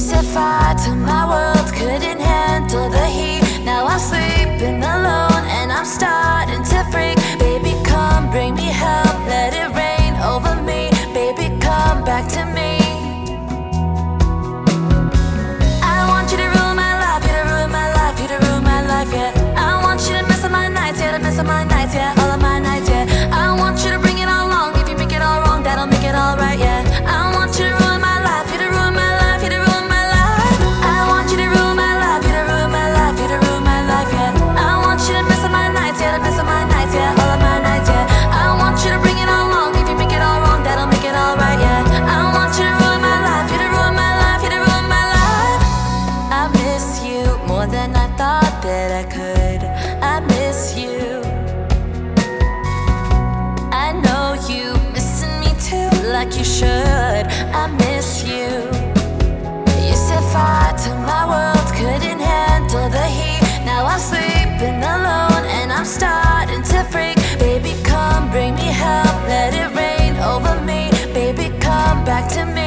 set fire to my world, couldn't handle the heat. Now I'm sleeping alone and I'm starting to freak. Baby, come bring me help, let it rain over me. Baby, come back to me. I want you to ruin my life, you to ruin my life, you to ruin my life, yeah. I want you to mess up my nights, yeah, to mess up my nights, yeah, all of my nights, yeah. I want you to bring it all along. If you make it all wrong, that'll make it all right, yeah. I want you to ruin my life, you to ruin my life, you to ruin my life. I want you to ruin my life, you to ruin my life, you to ruin my life, yeah. I want you to mess up my nights, yeah, to mess up my nights, yeah, all of my nights, yeah. I want you to bring it all along. If you make it all wrong, that'll make it all right, yeah. I want you to ruin my life, you to ruin my life, you to ruin my life. I miss you more than I thought that I could. I miss you. I know you missing me too, like you should. I miss you. You set fire to my world, couldn't handle the heat. Now I'm sleeping alone and I'm starting to freak. Baby, come bring me help, let it rain over me. Baby, come back to me.